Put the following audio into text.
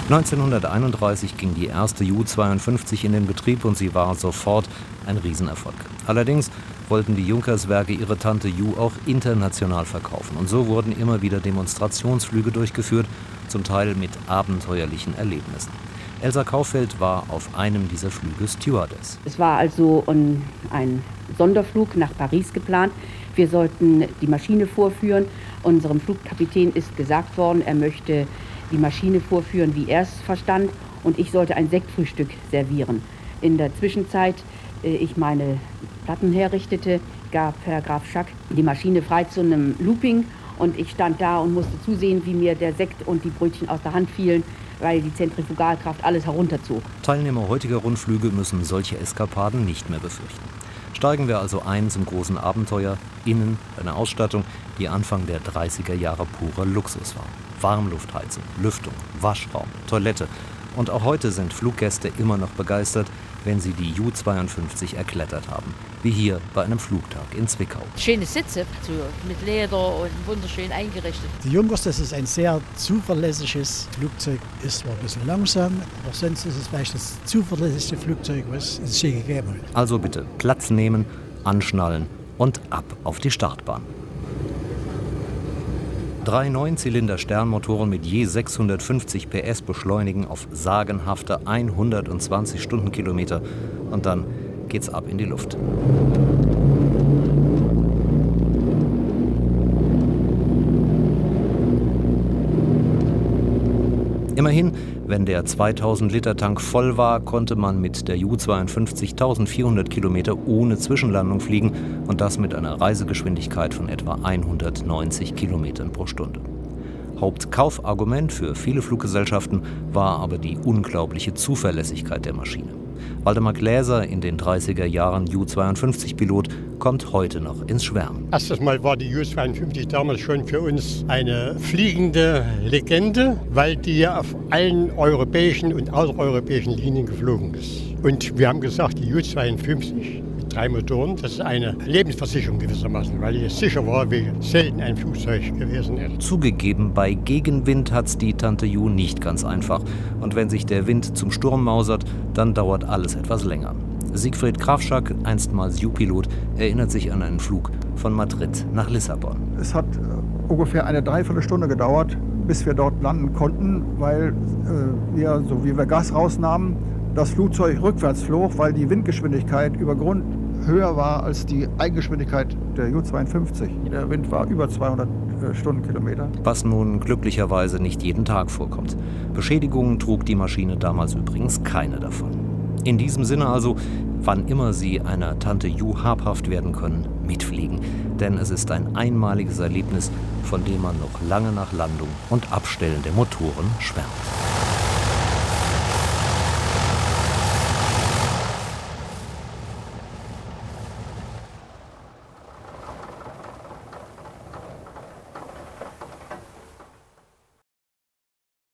1931 ging die erste Ju-52 in den Betrieb und sie war sofort ein Riesenerfolg. Allerdings wollten die Junkerswerke ihre Tante Ju auch international verkaufen. Und so wurden immer wieder Demonstrationsflüge durchgeführt, zum Teil mit abenteuerlichen Erlebnissen. Elsa Kauffeld war auf einem dieser Flüge Stewardess. Es war also ein Sonderflug nach Paris geplant. Wir sollten die Maschine vorführen. Unserem Flugkapitän ist gesagt worden, er möchte die Maschine vorführen, wie er es verstand. Und ich sollte ein Sektfrühstück servieren. In der Zwischenzeit, ich meine Platten herrichtete, gab Herr Graf Schack die Maschine frei zu einem Looping. Und ich stand da und musste zusehen, wie mir der Sekt und die Brötchen aus der Hand fielen, weil die Zentrifugalkraft alles herunterzog. Teilnehmer heutiger Rundflüge müssen solche Eskapaden nicht mehr befürchten. Steigen wir also ein zum großen Abenteuer, innen eine Ausstattung, die Anfang der 30er Jahre purer Luxus war. Warmluftheizung, Lüftung, Waschraum, Toilette. Und auch heute sind Fluggäste immer noch begeistert, wenn sie die Ju-52 erklettert haben, wie hier bei einem Flugtag in Zwickau. Schöne Sitze mit Leder und wunderschön eingerichtet. Die Junkers, das ist ein sehr zuverlässiges Flugzeug, ist zwar ein bisschen langsam, aber sonst ist es vielleicht das zuverlässigste Flugzeug, was es je gegeben hat. Also bitte Platz nehmen, anschnallen und ab auf die Startbahn. 3 Neunzylinder-Sternmotoren mit je 650 PS beschleunigen auf sagenhafte 120 Stundenkilometer und dann geht's ab in die Luft. Immerhin, wenn der 2000-Liter-Tank voll war, konnte man mit der Ju-52 1400 Kilometer ohne Zwischenlandung fliegen und das mit einer Reisegeschwindigkeit von etwa 190 Kilometern pro Stunde. Hauptkaufargument für viele Fluggesellschaften war aber die unglaubliche Zuverlässigkeit der Maschine. Waldemar Gläser, in den 30er Jahren Ju-52-Pilot, kommt heute noch ins Schwärmen. Erstes Mal war die Ju-52 damals schon für uns eine fliegende Legende, weil die ja auf allen europäischen und außereuropäischen Linien geflogen ist. Und wir haben gesagt, die Ju-52 mit 3 Motoren, das ist eine Lebensversicherung gewissermaßen, weil die sicher war, wie selten ein Flugzeug gewesen ist. Zugegeben, bei Gegenwind hat's die Tante Ju nicht ganz einfach. Und wenn sich der Wind zum Sturm mausert, dann dauert alles etwas länger. Siegfried Krafschak, einstmals Ju-Pilot, erinnert sich an einen Flug von Madrid nach Lissabon. Es hat ungefähr eine Dreiviertelstunde gedauert, bis wir dort landen konnten, weil wir, so wie wir Gas rausnahmen, das Flugzeug rückwärts flog, weil die Windgeschwindigkeit über Grund höher war als die Eigengeschwindigkeit der Ju-52. Der Wind war über 200 Stundenkilometer. Was nun glücklicherweise nicht jeden Tag vorkommt. Beschädigungen trug die Maschine damals übrigens keine davon. In diesem Sinne also, wann immer Sie einer Tante Ju habhaft werden können, mitfliegen. Denn es ist ein einmaliges Erlebnis, von dem man noch lange nach Landung und Abstellen der Motoren schwärmt.